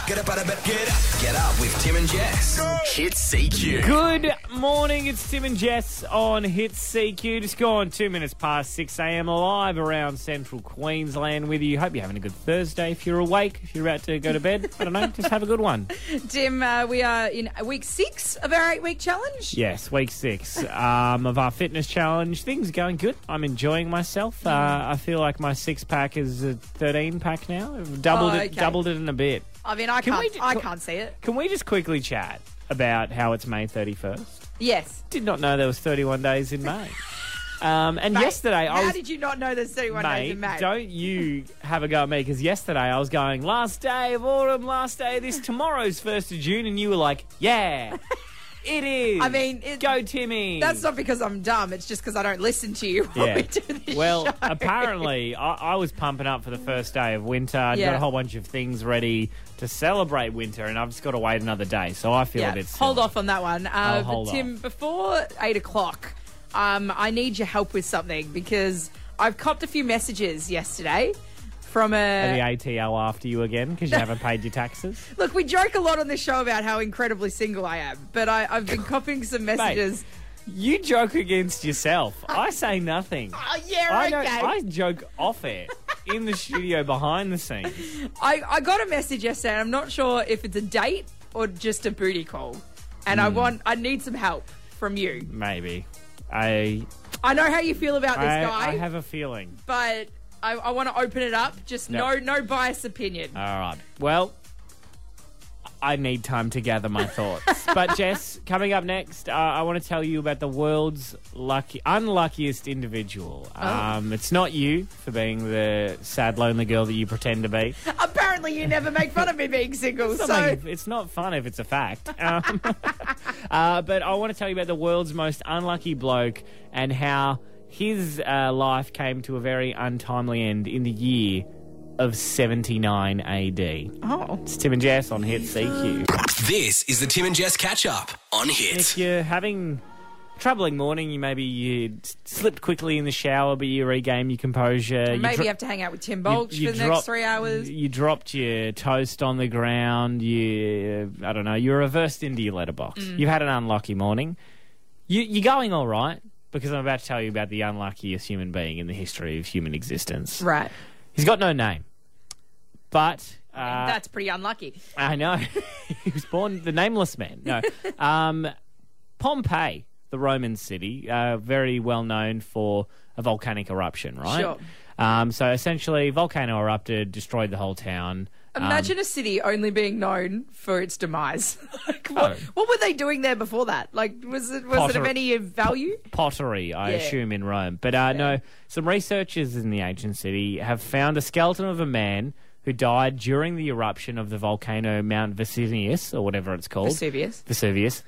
Get up out of bed. Get up with Tim and Jess. Hits CQ. Good morning, it's Tim and Jess on Hits CQ. Just gone 2 minutes past 6 a.m. live around central Queensland with you. Hope you're having a good Thursday. If you're awake, if you're about to go to bed, I don't know, just have a good one. Tim, we are in week 6 of our 8-week challenge. Yes, week 6 of our fitness challenge. Things are going good. I'm enjoying myself. I feel like my 6-pack is a 13-pack now. I've doubled it in a bit. I mean, I can't see it. Can we just quickly chat about how it's May 31st? Yes. Did not know there was 31 days in May. And Mate, yesterday how did you not know there's 31 days in May? Don't you have a go at me, because yesterday I was going, last day of autumn, last day of this, tomorrow's 1st of June, and you were like, yeah, it is. I mean, go Timmy. That's not because I'm dumb, it's just because I don't listen to you when we do this show. Apparently, I was pumping up for the first day of winter. I'd got a whole bunch of things ready to celebrate winter, and I've just got to wait another day, so I feel a bit silly. Hold off on that one. Hold Tim, off. before 8 o'clock, I need your help with something, because I've copped a few messages yesterday from Are the ATO after you again because you haven't paid your taxes? Look, we joke a lot on this show about how incredibly single I am, but I've been copying some messages. Mate, you joke against yourself. I say nothing. Oh, yeah, okay. I joke off air, in the studio, behind the scenes. I got a message yesterday, and I'm not sure if it's a date or just a booty call. And I need some help from you. Maybe. I know how you feel about this guy. I have a feeling. But I want to open it up. Just no biased opinion. All right. Well, I need time to gather my thoughts. But Jess, coming up next, I want to tell you about the world's unluckiest individual. It's not you for being the sad, lonely girl that you pretend to be. Apparently, you never make fun of me being single. It's not fun if it's a fact. But I want to tell you about the world's most unlucky bloke and how his life came to a very untimely end in the year of 79 AD. Oh. It's Tim and Jess on Hits CQ. This is the Tim and Jess catch-up on Hits. If you're having a troubling morning, you slipped quickly in the shower, but you regain your composure. Maybe you have to hang out with Tim Bolch for the next 3 hours. You dropped your toast on the ground. You reversed into your letterbox. You've had an unlucky morning. You're going all right, because I'm about to tell you about the unluckiest human being in the history of human existence. Right. He's got no name, but that's pretty unlucky. I know. He was born the nameless man. No, Pompeii, the Roman city, very well known for a volcanic eruption, right? Sure. So essentially, volcano erupted, destroyed the whole town. Imagine a city only being known for its demise. What were they doing there before that? Was it of any value? Pottery, I assume, in Rome. But no, some researchers in the ancient city have found a skeleton of a man who died during the eruption of the volcano Mount Vesuvius, or whatever it's called. Vesuvius.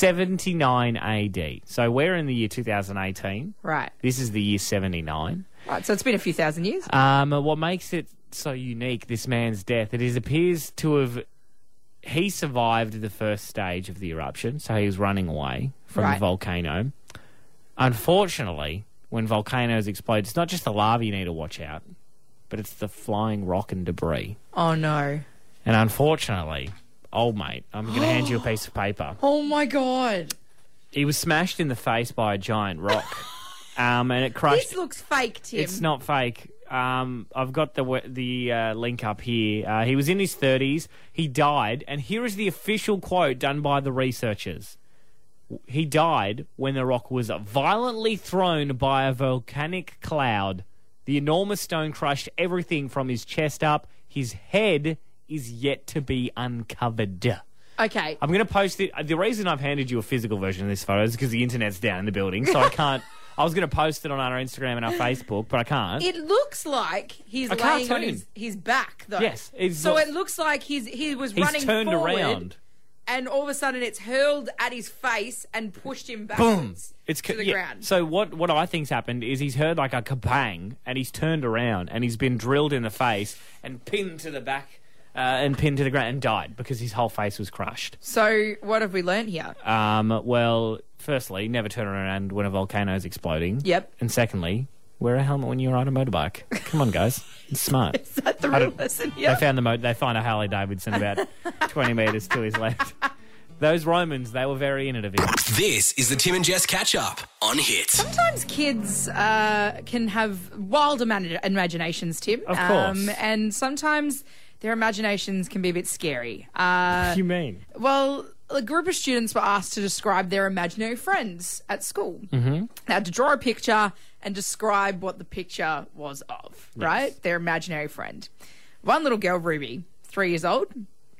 79 AD. So we're in the year 2018. Right. This is the year 79. Right, so it's been a few thousand years. What makes it so unique, this man's death, it appears to have... He survived the first stage of the eruption, so he was running away from the volcano. Unfortunately, when volcanoes explode, it's not just the lava you need to watch out, but it's the flying rock and debris. Oh, no. And unfortunately, old mate, I'm going to hand you a piece of paper. Oh, my God. He was smashed in the face by a giant rock, and it crushed... This looks fake, Tim. It's not fake. I've got the link up here. He was in his 30s. He died, and here is the official quote done by the researchers. He died when the rock was violently thrown by a volcanic cloud. The enormous stone crushed everything from his chest up. His head is yet to be uncovered. Okay. I'm going to post it. The reason I've handed you a physical version of this photo is because the internet's down in the building, so I can't... I was going to post it on our Instagram and our Facebook, but I can't. It looks like he's laying on his back, though. Yes. So it looks like he was running turned forward, around. and all of a sudden it's hurled at his face and pushed him backwards to the ground. So what I think's happened is he's heard like a kabang, and he's turned around, and he's been drilled in the face and pinned to the back and pinned to the ground and died because his whole face was crushed. So what have we learned here? Well, firstly, never turn around when a volcano is exploding. Yep. And secondly, Wear a helmet when you ride a motorbike. Come on, guys. It's smart. Is that the real lesson here? They find a Harley Davidson about 20 metres to his left. Those Romans, they were very innovative. This is the Tim and Jess catch-up on Hit. Sometimes kids can have wild imaginations, Tim. Of course. And sometimes their imaginations can be a bit scary. What do you mean? Well, a group of students were asked to describe their imaginary friends at school. Mm-hmm. They had to draw a picture and describe what the picture was of, right? Their imaginary friend. One little girl, Ruby, 3 years old,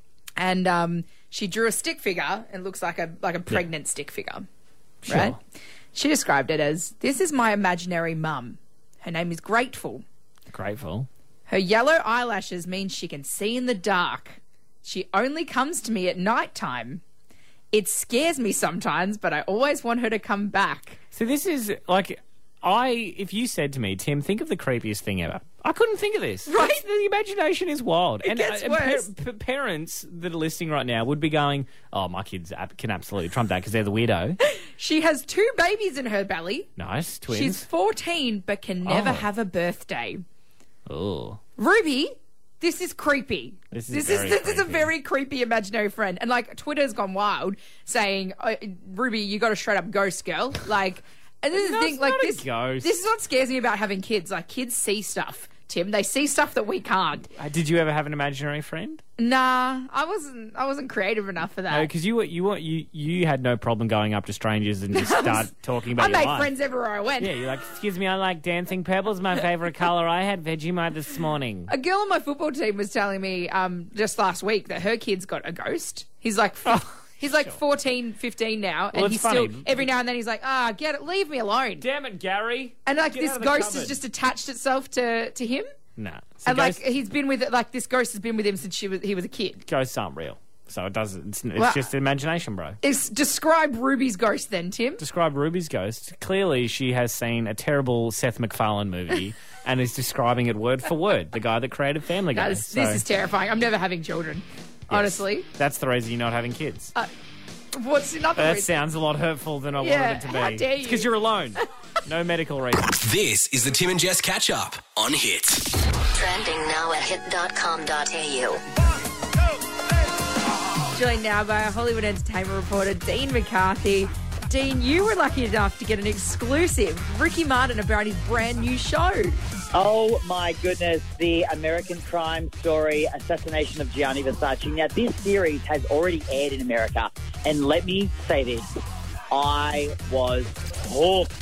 and she drew a stick figure and looks like a pregnant stick figure, right? She described it as, "This is my imaginary mum. Her name is Grateful. Grateful. Her yellow eyelashes mean she can see in the dark. She only comes to me at night time. It scares me sometimes, but I always want her to come back." So this is like, if you said to me, Tim, think of the creepiest thing ever, I couldn't think of this. Right. The imagination is wild. It gets worse. Parents that are listening right now would be going, oh, my kids can absolutely trump that because they're the weirdo. She has 2 babies in her belly. Nice, twins. She's 14 but can never Oh. have a birthday. Oh. Ruby, this is creepy. This is a very creepy imaginary friend. And like Twitter's gone wild saying, Ruby, you got a straight up ghost girl. Like, and this is the thing, like not a this. ghost. This is what scares me about having kids. Like kids see stuff, Tim. They see stuff that we can't. Did you ever have an imaginary friend? Nah, I wasn't creative enough for that. No, because you had no problem going up to strangers and just start talking about I your made life. friends everywhere I went. Yeah, you're like, excuse me, I like dancing purple's my favourite colour. I had Vegemite this morning. A girl on my football team was telling me just last week that her kid's got a ghost. He's like, he's like 14, 15 now, and Well, he's it's funny. still every now and then he's like, get it, leave me alone. Damn it, Gary. And like Get this out of the ghost has cupboard. just attached itself to him, Nah. and like he's been with it. Like this ghost has been with him since he was a kid. Ghosts aren't real. So it doesn't. It's Well- just imagination, bro. Describe Ruby's ghost then, Tim. Describe Ruby's ghost. Clearly, she has seen a terrible Seth MacFarlane movie and is describing it word for word. The guy that created Family Guy. This is terrifying. I'm never having children, honestly. That's the reason you're not having kids. What's another That reason? sounds a lot hurtful than I Yeah, wanted it to be. how dare you. It's because you're alone. No medical reason. This is the Tim and Jess catch-up on Hit. Trending now at hit.com.au. Joined now by our Hollywood entertainment reporter, Dean McCarthy. Dean, you were lucky enough to get an exclusive Ricky Martin about his brand new show. Oh my goodness, the American crime story, Assassination of Gianni Versace. Now, this series has already aired in America, and let me say this, I was hooked.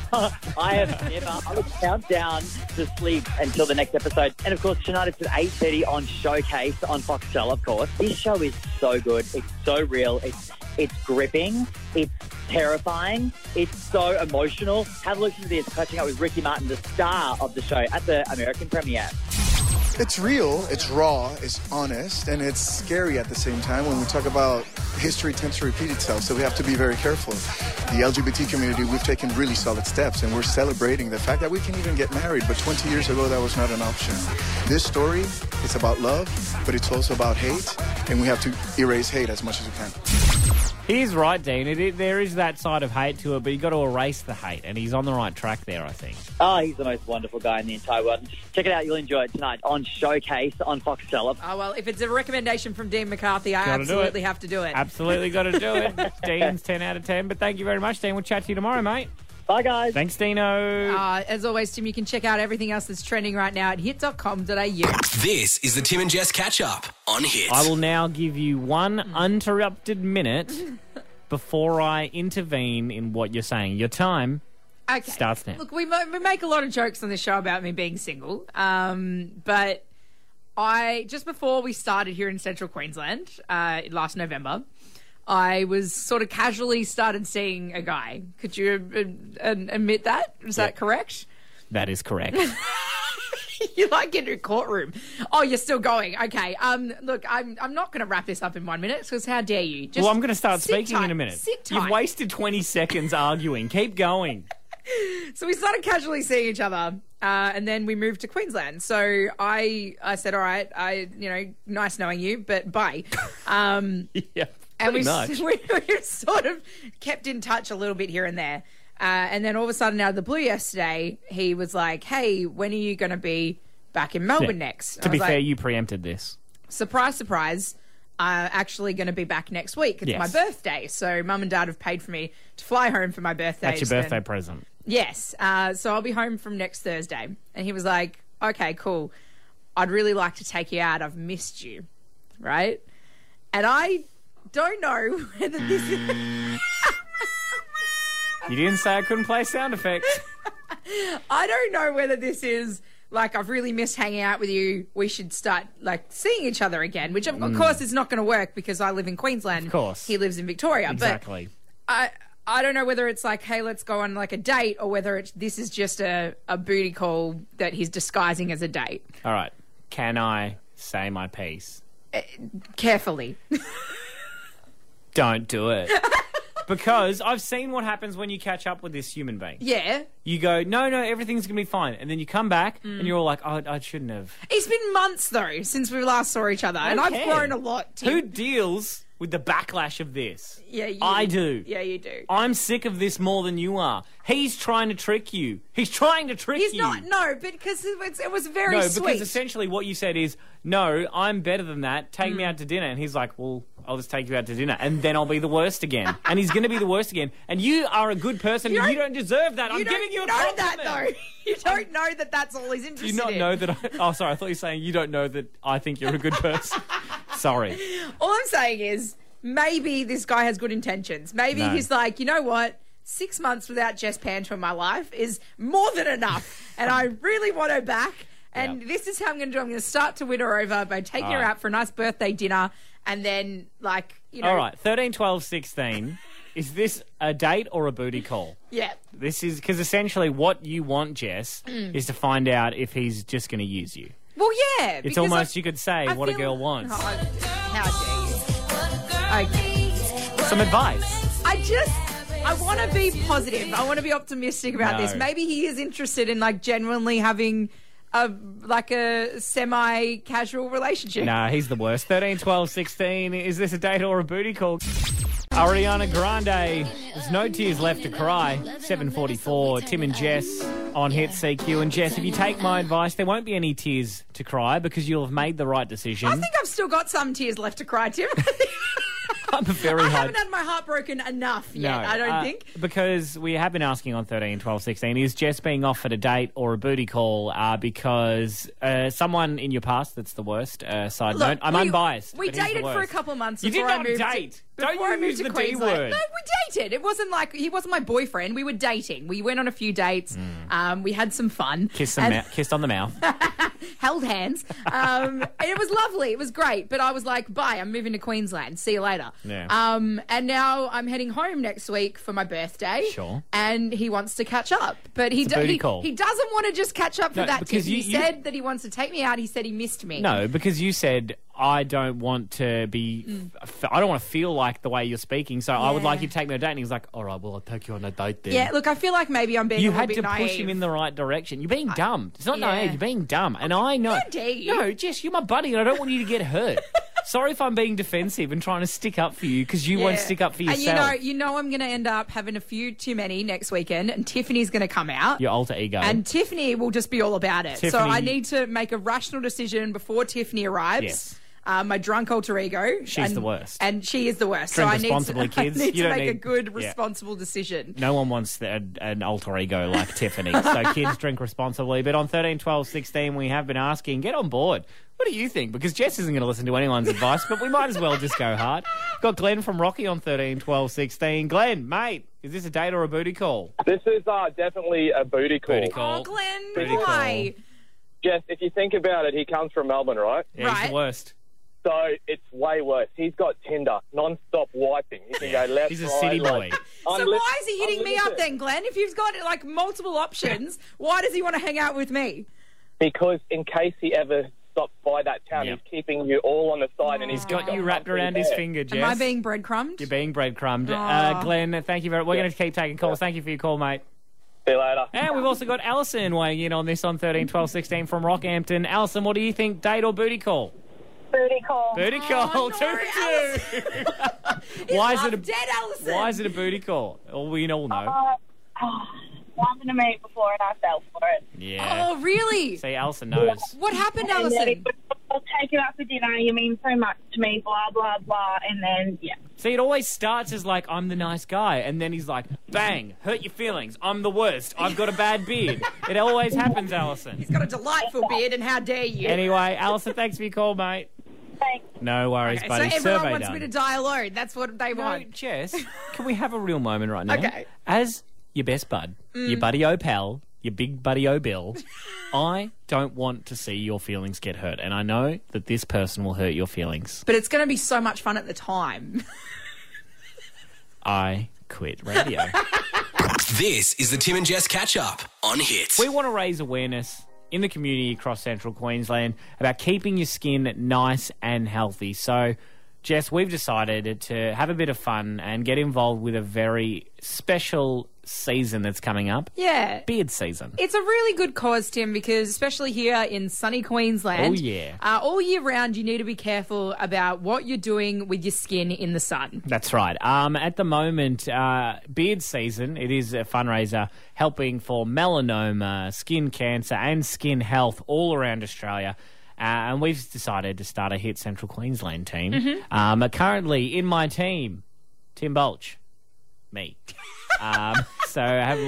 I would count down to sleep until the next episode. And of course, tonight it's at 8:30 on Showcase on Foxtel, of course. This show is so good. It's so real. It's gripping. It's terrifying. It's so emotional. Have a listen to this, catching up with Ricky Martin, the star of the show, at the American premiere. It's real, it's raw, it's honest, and it's scary at the same time. When we talk about history tends to repeat itself, so we have to be very careful. The LGBT community, we've taken really solid steps, and we're celebrating the fact that we can even get married, but 20 years ago, that was not an option. This story, it's about love, but it's also about hate, and we have to erase hate as much as we can. He's right, Dean. There is that side of hate to it, but you've got to erase the hate, and he's on the right track there, I think. Oh, he's the most wonderful guy in the entire world. Check it out. You'll enjoy it tonight on Showcase on Foxtel. Oh, well, if it's a recommendation from Dean McCarthy, I Gotta do absolutely it. have to do it. Absolutely got to do it. Dean's 10 out of 10, but thank you very much, Dean. We'll chat to you tomorrow, mate. Bye, guys. Thanks, Dino. As always, Tim, you can check out everything else that's trending right now at hit.com.au. This is the Tim and Jess catch-up on Hit. I will now give you one uninterrupted minute before I intervene in what you're saying. Your time Okay. starts now. Look, we make a lot of jokes on this show about me being single, but just before we started here in Central Queensland last November, I was sort of casually started seeing a guy. Could you admit that? Is that correct? That is correct. You like in a courtroom. Oh, you're still going. Okay. Look, I'm not going to wrap this up in 1 minute because how dare you? Just Well, I'm going to start sit speaking tight. in a minute. Sit tight. You've wasted 20 seconds arguing. Keep going. So we started casually seeing each other, and then we moved to Queensland. So I said, all right, nice knowing you, but bye. Yeah. And we Pretty much. we sort of kept in touch a little bit here and there. And then all of a sudden, out of the blue yesterday, he was like, hey, when are you going to be back in Melbourne next? And To I be was fair, like, you preempted this. surprise, surprise, actually going to be back next week. It's Yes. my birthday. So mum and dad have paid for me to fly home for my birthday. That's your birthday present. Yes. So I'll be home from next Thursday. And he was like, okay, cool. I'd really like to take you out. I've missed you. Right? And I don't know whether this is... You didn't say I couldn't play sound effects. I don't know whether this is like, I've really missed hanging out with you. We should start like seeing each other again, which of course is not going to work because I live in Queensland. Of course. He lives in Victoria. Exactly. But I don't know whether it's like, hey, let's go on like a date, or whether this is just a booty call that he's disguising as a date. All right. Can I say my piece? Carefully. Don't do it. Because I've seen what happens when you catch up with this human being. Yeah. You go, no, everything's going to be fine. And then you come back and you're all like, oh, I shouldn't have. It's been months, though, since we last saw each other. And I've care. grown a lot, Tim. Who deals with the backlash of this? Yeah, you. I do. Yeah, you do. I'm sick of this more than you are. He's trying to trick you. He's trying to trick He's you. not, no, because it was very No, sweet. because essentially what you said is, no, I'm better than that. Take me out to dinner. And he's like, well, I'll just take you out to dinner. And then I'll be the worst again. And he's going to be the worst again. And you are a good person and you don't deserve that. I'm giving you a know compliment. that, though. You don't know that that's all he's interested Do you not in. know that oh, sorry, I thought you were saying you don't know that I think you're a good person. Sorry. All I'm saying is maybe this guy has good intentions. Maybe No. he's like, you know what? 6 months without Jess Panter in my life is more than enough. And I really want her back. And Yep. this is how I'm going to do. I'm going to start to win her over by taking her All right. out for a nice birthday dinner. And then, like, you know. All right, 13, 12, 16. Is this a date or a booty call? Yeah. This is because essentially what you want, Jess, Mm. is to find out if he's just going to use you. Well, yeah. It's because almost, I you could say, what a feel- girl wants. Oh, how dare you. Okay. Some advice. I want to be positive. I want to be optimistic about No. this. Maybe he is interested in like genuinely having a semi-casual relationship. Nah, he's the worst. 13, 12, 16. Is this a date or a booty call? Ariana Grande. There's no tears left to cry. 7:44. Tim and Jess on Hit CQ. And Jess, if you take my advice, there won't be any tears to cry because you'll have made the right decision. I think I've still got some tears left to cry, Tim. I'm very I hard. haven't had my heart broken enough yet, I don't think. Because we have been asking on 13, 12, 16, is Jess being offered a date or a booty call because someone in your past that's the worst, side Look, note, I'm unbiased. We but he's the dated for a worst. couple of months You did before I not moved date. Don't before I you moved use to the D Queensland. word. No, we dated. It wasn't like he wasn't my boyfriend. We were dating. We went on a few dates. We had some fun. Kissed And- on the mouth. held hands. And it was lovely. It was great. But I was like, bye, I'm moving to Queensland. See you later. Yeah. And now I'm heading home next week for my birthday. Sure. And he wants to catch up. But he It's a booty call. he doesn't want to just catch up for No, that. because Tim. He you- said that he wants to take me out. He said he missed me. No, because you said, I don't want to be, I don't want to feel like the way you're speaking, so I would Yeah. like you to take me on a date. And he was like, all right, well, I'll take you on a date then. Yeah, look, I feel like maybe I'm being You a little had bit to naive. push him in the right direction. You're being dumb. It's not Yeah. naive. You're being dumb. And I know. How dare you? No, Jess, you're my buddy and I don't want you to get hurt. Sorry if I'm being defensive and trying to stick up for you because you won't Yeah. stick up for yourself. And you know I'm going to end up having a few too many next weekend, and Tiffany's going to come out. Your alter ego. And Tiffany will just be all about it. So Tiffany- I need to make a rational decision before Tiffany arrives. Yes. My drunk alter ego. She's the worst. And she is the worst. Drink so I need responsibly, to, kids. I need You to don't make a need- good, yeah. responsible decision. No one wants an alter ego like Tiffany. So kids, drink responsibly. But on 13, 12, 16, we have been asking, get on board. What do you think? Because Jess isn't going to listen to anyone's advice, but we might as well just go hard. Got Glenn from Rocky on 13, 12, 16. Glenn, mate, is this a date or a booty call? This is definitely a booty call. Booty call. Oh, Glenn, Booty why? Jess, if you think about it, he comes from Melbourne, right? Yeah, he's Right. the worst. So it's way worse. He's got Tinder, non-stop wiping. He can go left, He's a right, city boy. like, So why is he hitting me up unlimited. then, Glenn? If you've got like multiple options, why does he want to hang out with me? Because in case he ever stops by that town, Yep. he's keeping you all on the side, and He's got you wrapped around his finger, Jess. Am I being breadcrumbed? You're being breadcrumbed. Aw. Glenn, thank you very much. We're going to keep taking calls. Thank you for your call, mate. See you later. And we've also got Alison weighing in on this on 13, 12, 16 from Rockhampton. Alison, what do you think? Date or booty call? Booty call. Booty call. no, 2-2. His Why is love it a dead, Alison? Why is it a booty call? Well, we all know. what happened to me before and I fell for it. Yeah. Oh, really? See, Alison knows. What happened, And then Alison? he goes, I'll take you out for dinner. You mean so much to me, blah, blah, blah. And then, yeah. See, it always starts as like, I'm the nice guy. And then he's like, bang, hurt your feelings. I'm the worst. I've got a bad beard. It always happens, Alison. He's got a delightful beard, and how dare you? Anyway, Alison, thanks for your call, mate. Thanks. No worries, Okay, buddy. so everyone Survey wants done. me to die alone. That's what they No, want. Jess, can we have a real moment right now? Okay. As your best bud, your buddy Opal, your big buddy O'Bill, I don't want to see your feelings get hurt. And I know that this person will hurt your feelings. But it's going to be so much fun at the time. I quit radio. This is the Tim and Jess catch up on Hit. We want to raise awareness in the community across central Queensland about keeping your skin nice and healthy. So, Jess, we've decided to have a bit of fun and get involved with a very special season that's coming up. Yeah. Beard season. It's a really good cause, Tim, because especially here in sunny Queensland, Oh, yeah. all year round, you need to be careful about what you're doing with your skin in the sun. That's right. At the moment, beard season, it is a fundraiser helping for melanoma, skin cancer and skin health all around Australia. And we've decided to start a Hit Central Queensland team. Mm-hmm. Currently in my team, Tim Bulch, me. So I have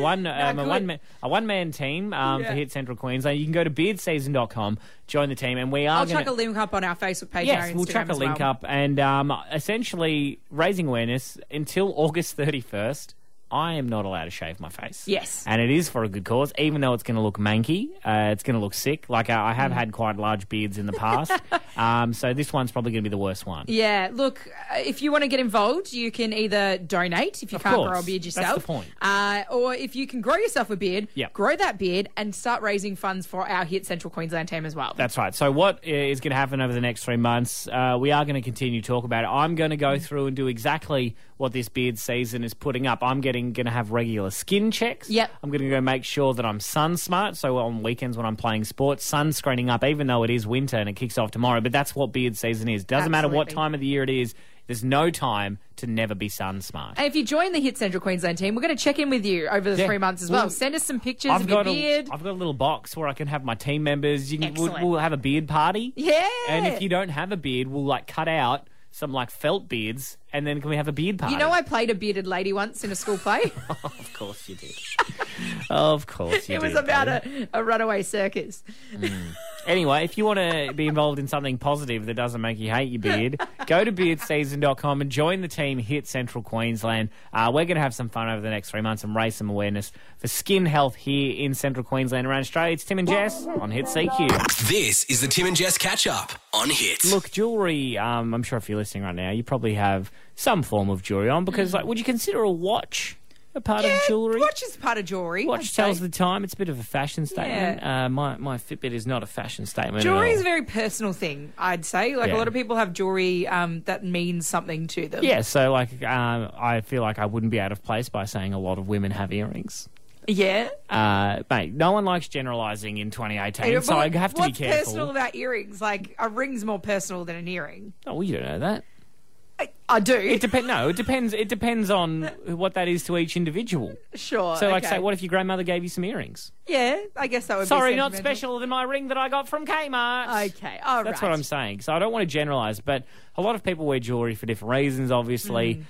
a one-man team for Hit Central Queensland. You can go to beardseason.com, join the team, and we are I'll chuck a link up on our Facebook page. Yes, and our we'll Instagram chuck a as link well. up and essentially raising awareness until August 31st. I am not allowed to shave my face. Yes. And it is for a good cause, even though it's going to look manky. It's going to look sick. Like, I have had quite large beards in the past. So this one's probably going to be the worst one. Yeah, look, if you want to get involved, you can either donate if you Of can't course. grow a beard That's yourself. the point. Or if you can grow yourself a beard, Yep. grow that beard and start raising funds for our Hit Central Queensland team as well. That's right. So what is going to happen over the next 3 months, we are going to continue to talk about it. I'm going to go through and do exactly what this beard season is putting up. I'm going to have regular skin checks. Yep. I'm going to go make sure that I'm sun smart. So on weekends when I'm playing sports, sunscreening up, even though it is winter and it kicks off tomorrow. But that's what beard season is. Doesn't matter what Absolutely. time of the year it is. There's no time to never be sun smart. And if you join the Hit Central Queensland team, we're going to check in with you over the Yeah. 3 months as well. Well, Send us some pictures of your beard. I've got a little box where I can have my team members. Excellent. We'll have a beard party. Yeah. And if you don't have a beard, we'll cut out some felt beards, and then can we have a beard party? You know, I played a bearded lady once in a school play. Of course you did. Of course you It did. was about baby. a runaway circus. Anyway, if you want to be involved in something positive that doesn't make you hate your beard, go to beardseason.com and join the team Hit Central Queensland. We're going to have some fun over the next 3 months and raise some awareness for skin health here in Central Queensland around Australia. It's Tim and Jess on Hit CQ. This is the Tim and Jess catch up on Hit. Look, jewellery, I'm sure if you're listening right now, you probably have some form of jewellery on because, would you consider a watch a part of jewellery? Watch is part of jewellery. Watch I'd tells say. the time. It's a bit of a fashion statement. My Fitbit is not a fashion statement Jewelry at is all. a very personal thing, I'd say. Like, Yeah. a lot of people have jewelry that means something to them. Yeah, so I feel like I wouldn't be out of place by saying a lot of women have earrings. Yeah. Mate, no one likes generalising in 2018, so I have to be What's careful. personal about earrings? Like, a ring's more personal than an earring. Oh, well, you don't know that. I do. It depends. It depends on what that is to each individual. Sure. So, okay. say, what if your grandmother gave you some earrings? Yeah, I guess that would Sorry, be not sentimental. special than my ring that I got from Kmart. Okay, all That's right. what I'm saying. So I don't want to generalise, but a lot of people wear jewellery for different reasons, obviously.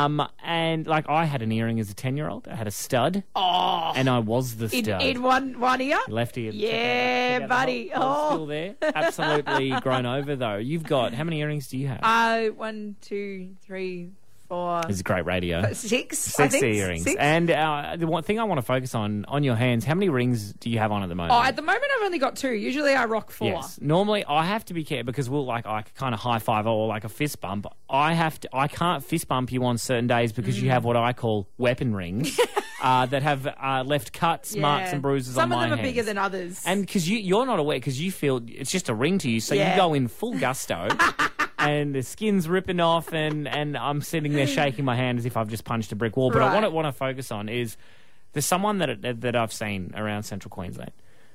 And I had an earring as a 10-year-old. I had a stud. Oh. And I was the stud. In one ear? Left ear. Yeah, Check out the buddy. hole still there. Absolutely grown over, though. You've got, how many earrings do you have? 1, 2, 3, 4, This is great radio. 6. I 6 think. earrings. 6. And the one thing I want to focus on your hands, how many rings do you have on at the moment? Oh, at the moment I've only got 2. Usually I rock 4. Yes. Normally, I have to be careful because I kind of high five or like a fist bump. I can't fist bump you on certain days because you have what I call weapon rings that have left cuts, marks, and bruises Some on my of them are hands. bigger than others. And because you're not aware, because you feel it's just a ring to you, so Yeah. you go in full gusto. And the skin's ripping off, and I'm sitting there shaking my hand as if I've just punched a brick wall. But Right. I want to focus on is there's someone that I've seen around Central Queensland,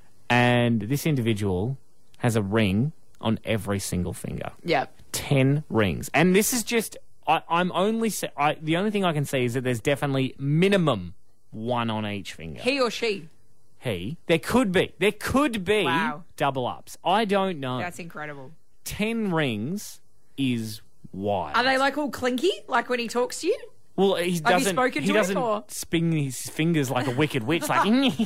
and this individual has a ring on every single finger. Yeah. 10 rings, and this is just the only thing I can see is that there's definitely minimum one on each finger. He or she? There could be Wow. double ups. I don't know. That's incredible. 10 rings is wild. Are they like all clinky, like when he talks to you? Well, he doesn't. Have you spoken he to him, doesn't or? spin his fingers like a wicked witch, like,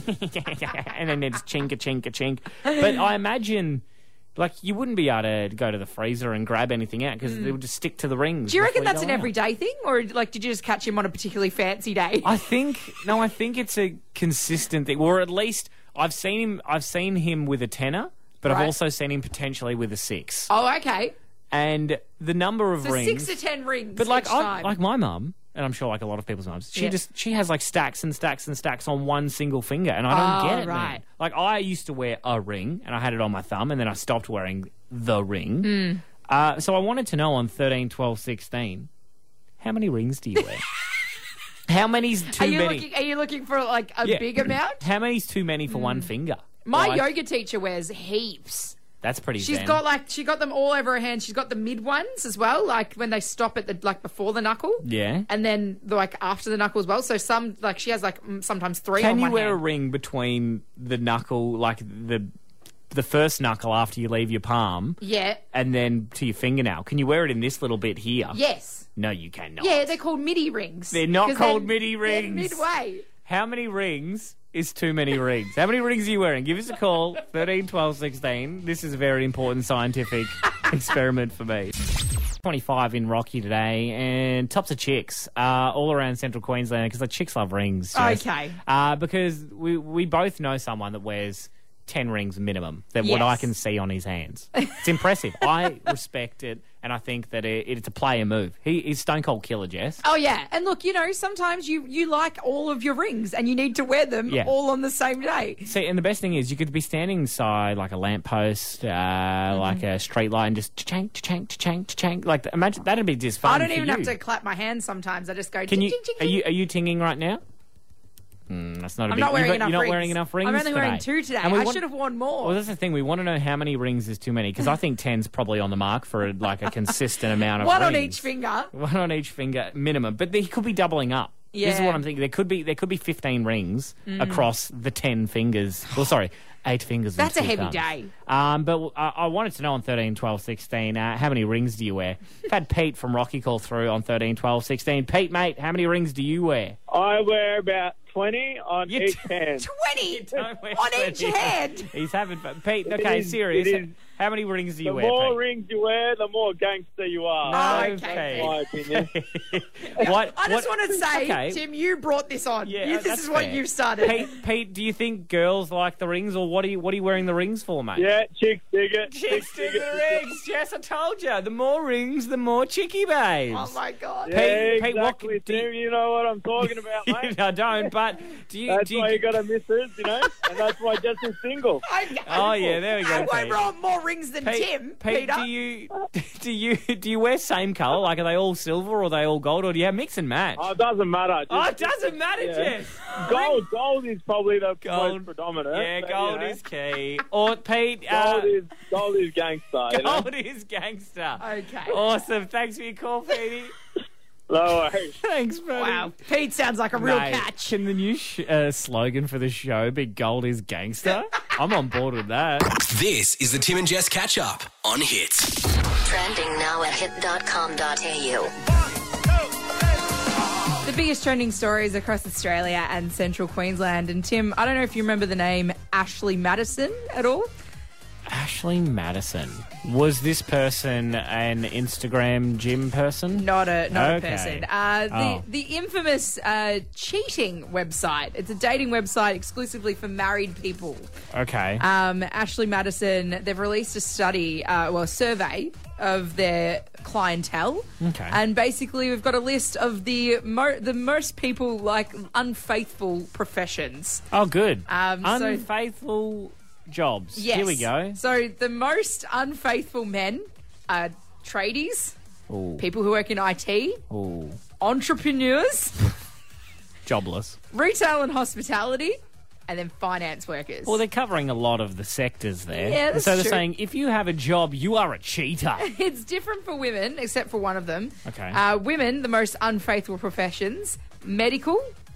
and then it's chink a chink a chink. But I imagine, like, you wouldn't be able to go to the freezer and grab anything out because they would just stick to the rings. Do you reckon before that's an go out. everyday thing, or like did you just catch him on a particularly fancy day? I think it's a consistent thing, or at least I've seen him with a tenner, but I've Right. also seen him potentially with a 6. Oh, okay. And the number of So rings, 6 to 10 rings. but like each time. like my mum. And I'm sure, like a lot of people's mums, Yeah. she has like stacks and stacks and stacks on one single finger, and I don't get it, right. man. Like I used to wear a ring, and I had it on my thumb, and then I stopped wearing the ring. So I wanted to know on 13, 12, 16, how many rings do you wear? How many's too many? Are you looking for like a Yeah. big amount? How many's too many for one finger? My Like, yoga teacher wears heaps. That's pretty. She zen. got them all over her hand. She's got the mid ones as well, like when they stop at the like before the knuckle. Yeah. And then like after the knuckle as well. So some like she has like sometimes 3 Can on you one wear a hand. ring between the knuckle, like the first knuckle after you leave your palm, Yeah. and then to your fingernail? Can you wear it in this little bit here? Yes. No, you cannot. Yeah, they're called midi rings. They're not 'Cause called they're- midi they're rings. midway. How many rings is too many rings? How many rings are you wearing? Give us a call, 13, 12, 16. This is a very important scientific experiment for me. 25 in Rocky today, and tops of chicks all around central Queensland because the chicks love rings. Jess. Okay. Because we both know someone that wears 10 rings minimum, that what Yes. I can see on his hands. It's impressive. I respect it, and I think that it's a player move. He's stone cold killer, Jess. Oh yeah, and look, sometimes you like all of your rings, and you need to wear them Yeah. all on the same day. See, and the best thing is you could be standing inside like a lamppost, like a street light, and just cha-chang, cha-chang, cha-chang, cha-chang. Like, imagine that'd be just fun. I don't for even you. have to clap my hands. Sometimes I just go. Can ting, you? ting, ting, Are you? ting. Are you tinging right now? That's not a I'm big. not wearing you're enough not rings. wearing enough rings. I'm only wearing today. 2 today. And we I want- should have worn more. Well, that's the thing. We want to know how many rings is too many because I think 10's probably on the mark for like a consistent amount of One rings. on each finger. One on each finger minimum, but he could be doubling up. This is Yeah. what I'm thinking. There could be 15 rings across the 10 fingers. Well, sorry, 8 fingers. and That's a 2 heavy thumbs. day. But I wanted to know on 13, 12, 16, how many rings do you wear? I've had Pete from Rocky call through on 13, 12, 16. Pete, mate, how many rings do you wear? I wear about 20 on You each t- hand. 20 Don't wear on each 20. hand. He's having fun. Pete, okay, is- serious. it is. How many rings do you The wear, more Pete? rings you wear, the more gangster you are. Oh, That's okay. my opinion. What? I just what- want to say, okay. Tim, you brought this on. Yeah, This that's is what fair. you've started. Pete, do you think girls like the rings, or what are you wearing the rings for, mate? Yeah, chicks dig it. Chicks do dig the it. rings. Yes, I told you. The more rings, the more chicky babes. Oh my god. Yeah, Pete, what exactly, do you- Tim. You know what I'm talking about, mate. I don't, but do you? That's do you why you got a missus, and that's why Justin's single. Oh yeah, there we go. I won't Pete. roll more rings than Pete, Tim, Pete, Peter. do you wear same colour? Like, are they all silver or are they all gold, or do you have mix and match? Oh, it doesn't matter. Oh, it doesn't matter, Yeah. Jess. Gold is probably the Gold. most predominant. Yeah, but, gold is key. Or Pete, gold is gangster. You know? gold is gangster. Okay. Awesome. Thanks for your call, Petey. No worries. Thanks, buddy. Wow. Pete sounds like a real Mate, catch. Can the new slogan for the show be "Gold is gangster"? I'm on board with that. This is the Tim and Jess catch up on Hits. Trending now at hit.com.au. The biggest trending stories across Australia and central Queensland. And Tim, I don't know if you remember the name Ashley Madison at all. Ashley Madison. Was this person an Instagram gym person? Not a Okay. person. Oh. The infamous cheating website. It's a dating website exclusively for married people. Okay. Ashley Madison, they've released a study, a survey of their clientele. Okay. And basically we've got a list of the most people like unfaithful professions. Oh, good. so- Unfaithful jobs. Yes. Here we go. So the most unfaithful men are tradies, Ooh. people who work in IT, Ooh. entrepreneurs, Jobless. retail and hospitality, and then finance workers. Well, they're covering a lot of the sectors there. Yeah, that's so they're true. saying if you have a job, you are a cheater. It's different for women, except for one of them. Okay. Women, the most unfaithful professions: medical,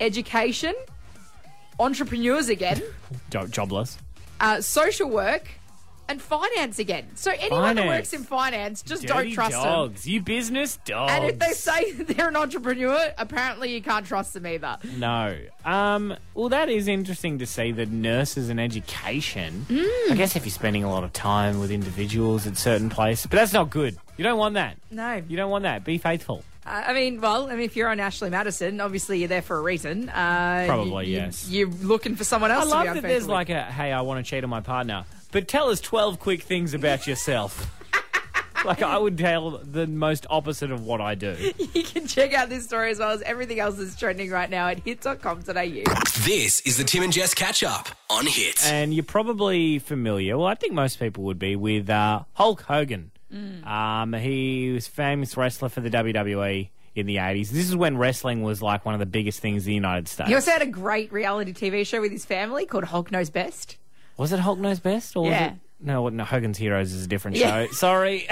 education, entrepreneurs again, Jobless. social work, and finance again. So anyone that Finance. works in finance, just don't Dirty trust them. dogs. You business dogs. And if they say that they're an entrepreneur, apparently you can't trust them either. No. Well, that is interesting to see the nurses and education. I guess if you're spending a lot of time with individuals at certain places, but that's not good. You don't want that. No. You don't want that. Be faithful. If you're on Ashley Madison, obviously you're there for a reason. Probably, yes. You're looking for someone else I to love be that unfaithful there's with. like a, hey, I want to cheat on my partner, but tell us 12 quick things about yourself. Like, I would tell the most opposite of what I do. You can check out this story as well as everything else that's trending right now at hit.com.au. This is the Tim and Jess catch up on Hit. And you're probably familiar, well, I think most people would be, with Hulk Hogan. He was a famous wrestler for the WWE in the 80s. This is when wrestling was like one of the biggest things in the United States. He also had a great reality TV show with his family called Hulk Knows Best. Was it Hulk Knows Best? Or Yeah. was it? No, Hogan's Heroes is a different Yeah. show. Sorry.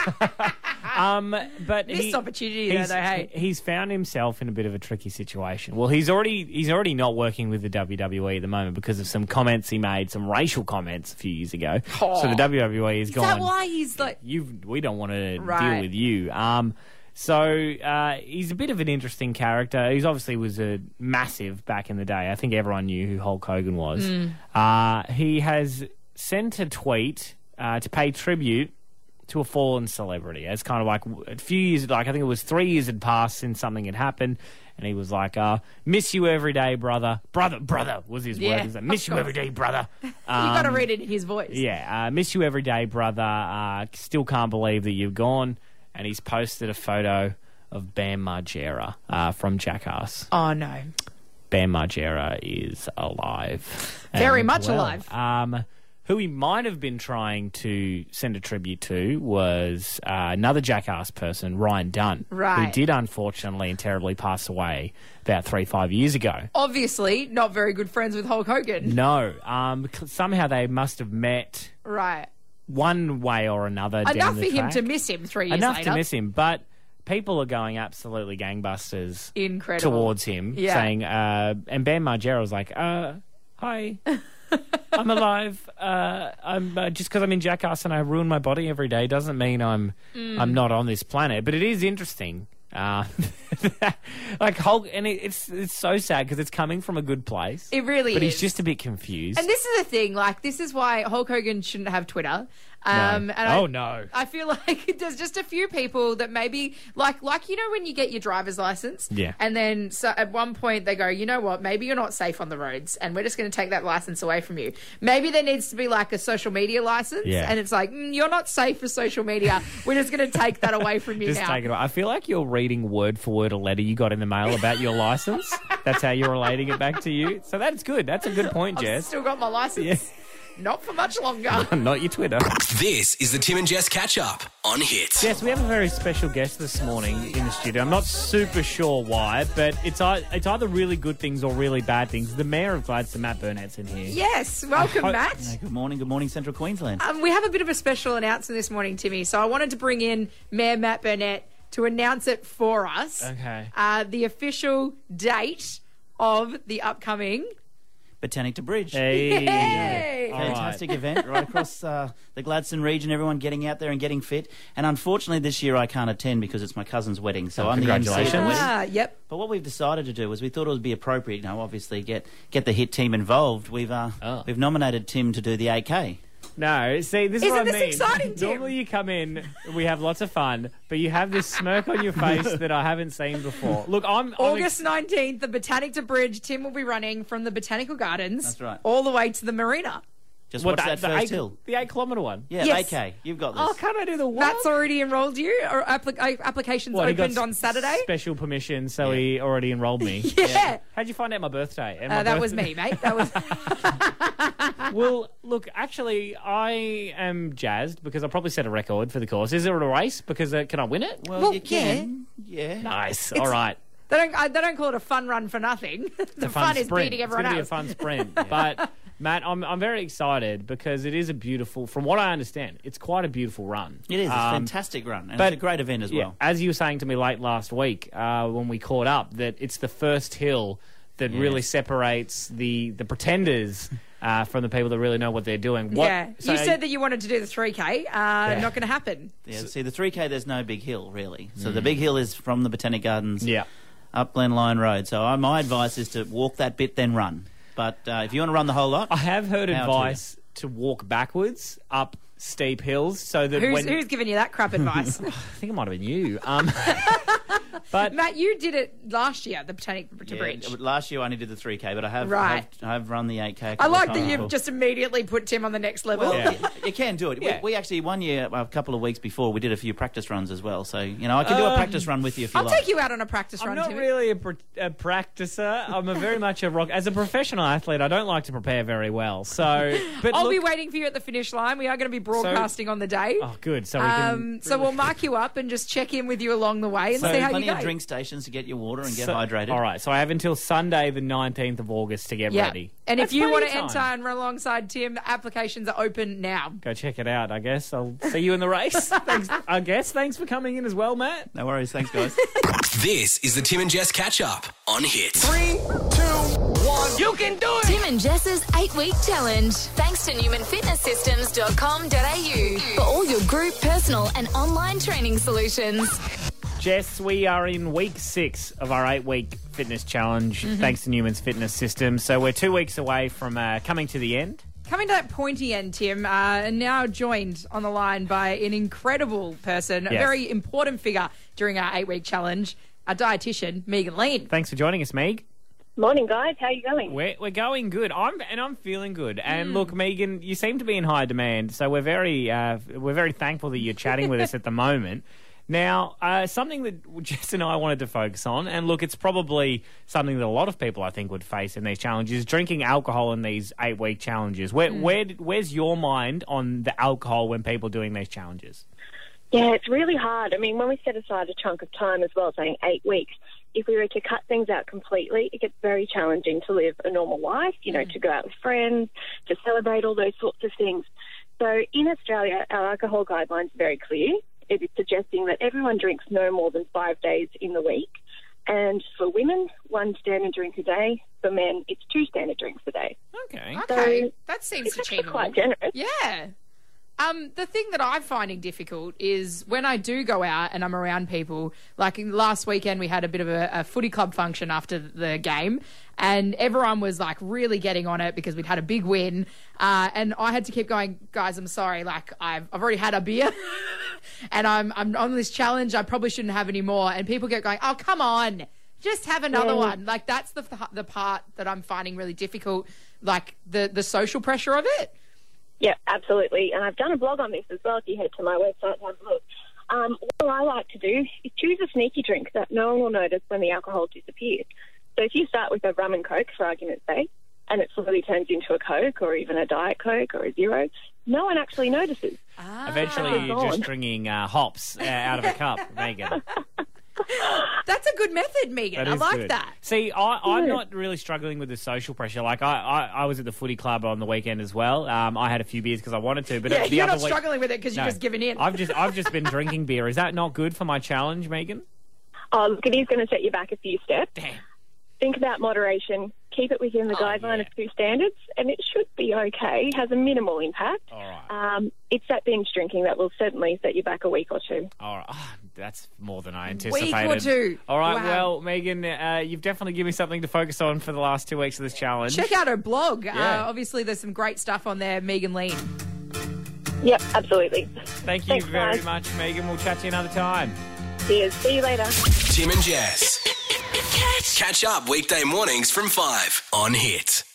But Missed opportunity there, though, hey. He's found himself in a bit of a tricky situation. Well, he's already not working with the WWE at the moment because of some comments he made, some racial comments a few years ago. So the WWE has Is gone. that why he's like... We don't want to Right. deal with you. So he's a bit of an interesting character. He's obviously was a massive back in the day. I think everyone knew who Hulk Hogan was. He has sent a tweet to pay tribute to a fallen celebrity. It's kind of like a few years, like I think it was 3 years had passed since something had happened. And he was like, miss you every day, brother. Brother was his Yeah, word. He's like, miss you every day, brother. you got to read it in his voice. Yeah, miss you every day, brother. Still can't believe that you've gone. And he's posted a photo of Bam Margera from Jackass. Oh, no. Bam Margera is alive. Very And, much well, alive. Who he might have been trying to send a tribute to was another Jackass person, Ryan Dunn, Right. who did unfortunately and terribly pass away about 3-5 years ago. Obviously, not very good friends with Hulk Hogan. No, somehow they must have met Right. one way or another. Enough down for the him track. to miss him 3 years Enough later. to miss him, but people are going absolutely gangbusters Incredible. towards him, Yeah. saying, and Bam Margera was like, hi, I'm alive. I'm just because I'm in Jackass and I ruin my body every day doesn't mean I'm not on this planet. But it is interesting. Like Hulk, and it's so sad because it's coming from a good place. It really but is. he's just a bit confused. And this is the thing, like, this is why Hulk Hogan shouldn't have Twitter. No. And no. I feel like there's just a few people that maybe, like you know when you get your driver's license? Yeah. And then so at one point they go, you know what, maybe you're not safe on the roads and we're just going to take that license away from you. Maybe there needs to be like a social media license. Yeah. And it's like, you're not safe for social media. We're just going to take that away from you Just now. take it away. I feel like you're reading word for word a letter you got in the mail about your license. That's how you're relating it back to you. So that's good. That's a good point, I've Jess. still got my license. Yeah. Not for much longer. Not your Twitter. This is the Tim and Jess catch up on Hit. Jess, we have a very special guest this morning in the studio. I'm not super sure why, but it's either really good things or really bad things. The Mayor of Gladstone, Matt Burnett's in here. Yes. Welcome, Matt. Good morning, Central Queensland. We have a bit of a special announcement this morning, Timmy. So I wanted to bring in Mayor Matt Burnett to announce it for us. Okay. The official date of the upcoming... Botanic to Bridge. Hey. Yay! All right. Fantastic event right across the Gladstone region, everyone getting out there and getting fit. And unfortunately this year I can't attend because it's my cousin's wedding. So I'm the MC of the congratulations. wedding. Yep. But what we've decided to do is we thought it would be appropriate, obviously get the Hit team involved. We've nominated Tim to do the AK. No, see, this is Isn't what I this mean. exciting, Tim? Normally you come in, we have lots of fun, but you have this smirk on your face that I haven't seen before. Look, I'm August 19th, the Botanic to Bridge. Tim will be running from the Botanical Gardens That's right. all the way to the marina. Just watch that first hill. The 8-kilometre one. Yeah, Yes. AK. You've got this. Oh, can't I do the what? Matt's already enrolled you, or applications What, he got opened on Saturday. Special permission, so he already enrolled me. Yeah. How'd you find out my birthday? And my That was birthday- me, mate. That was... Well, look, actually, I am jazzed because I probably set a record for the course. Is it a race? Because can I win it? Well, you can. Yeah. Nice. All right. They don't call it a fun run for nothing. The A fun is sprint. beating everyone It's going else. to be a fun sprint. But, Matt, I'm very excited because it is a beautiful, from what I understand, it's quite a beautiful run. It is. It's a fantastic run. And but- it's a great event as Yeah, well. as you were saying to me late last week when we caught up, that it's the first hill that really separates the pretenders from the people that really know what they're doing. You said that you wanted to do the 3K. Not going to happen. Yeah, see, the 3K, there's no big hill, really. So the big hill is from the Botanic Gardens up Glen Lyon Road. So my advice is to walk that bit, then run. But if you want to run the whole lot... I have heard advice to walk backwards up steep hills so that who's giving you that crap advice? I think it might have been you. But Matt, you did it last year, the Botanic Bridge. Last year I only did the 3K, but I have run the 8K. I like that you've just immediately put Tim on the next level. Well, you can do it. Yeah. We actually, one year, a couple of weeks before, we did a few practice runs as well. So, I can do a practice run with you if you like. I'll take you out on a practice run, I'm not really a practicer. I'm very much a rock. As a professional athlete, I don't like to prepare very well. So, but I'll be waiting for you at the finish line. We are going to be broadcasting on the day. Oh, good. So we can. So we'll mark you up and just check in with you along the way and see how you go. Plenty of drink stations to get your water and get hydrated. All right. So I have until Sunday, the 19th of August, to get ready. And if you want to enter and run alongside Tim, applications are open now. Go check it out, I guess. I'll see you in the race. Thanks, I guess. Thanks for coming in as well, Matt. No worries. Thanks, guys. This is the Tim and Jess catch-up on Hit. 3, 2, 1. You can do it! Tim and Jess's 8-week challenge. Thanks to newmanfitnesssystems.com.au for all your group, personal and online training solutions. Jess, we are in week 6 of our 8-week fitness challenge, thanks to Newman's Fitness Systems. So we're 2 weeks away from coming to the end. Coming to that pointy end, Tim, and now joined on the line by an incredible person, a very important figure during our 8-week challenge, our dietitian, Megan Lean. Thanks for joining us, Meg. Morning, guys. How are you going? We're going good. I'm feeling good. And look, Megan, you seem to be in high demand, so we're very thankful that you're chatting with us at the moment. Now, something that Jess and I wanted to focus on, and look, it's probably something that a lot of people I think would face in these challenges, drinking alcohol in these 8-week challenges. Where's your mind on the alcohol when people are doing these challenges? Yeah, it's really hard. I mean, when we set aside a chunk of time as well, saying 8 weeks, if we were to cut things out completely, it gets very challenging to live a normal life, to go out with friends, to celebrate, all those sorts of things. So in Australia, our alcohol guidelines are very clear. It is suggesting that everyone drinks no more than 5 days in the week. And for women, 1 standard drink a day. For men, it's 2 standard drinks a day. Okay, So that seems it's achievable. quite generous. Yeah. The thing that I'm finding difficult is when I do go out and I'm around people, like last weekend we had a bit of a footy club function after the game and everyone was like really getting on it because we'd had a big win. And I had to keep going, guys, I'm sorry, like I've already had a beer and I'm on this challenge. I probably shouldn't have any more. And people kept going, oh, come on, just have another one. Like that's the part that I'm finding really difficult, like the social pressure of it. Yeah, absolutely. And I've done a blog on this as well. If you head to my website and have a look. What I like to do is choose a sneaky drink that no one will notice when the alcohol disappears. So if you start with a rum and Coke, for argument's sake, and it slowly turns into a Coke or even a Diet Coke or a Zero, no one actually notices. Eventually you're just drinking hops out of a cup, Megan. That's a good method, Megan. I like that. See, I'm not really struggling with the social pressure. Like, I was at the footy club on the weekend as well. I had a few beers because I wanted to. But you're not struggling with it because you're just giving in. I've just been drinking beer. Is that not good for my challenge, Megan? Oh, look, it is going to set you back a few steps. Damn. Think about moderation. Keep it within the guideline of 2 standards, and it should be okay. It has a minimal impact. All right. It's that binge drinking that will certainly set you back a week or 2. All right. Oh, that's more than I anticipated. Week or 2. All right. Wow. Well, Megan, you've definitely given me something to focus on for the last 2 weeks of this challenge. Check out her blog. Yeah. Obviously, there's some great stuff on there, Megan Lean. Yep, absolutely. Thank you very much, Megan. We'll chat to you another time. Cheers. See you later. Tim and Jess. Catch up weekday mornings from 5 on Hit.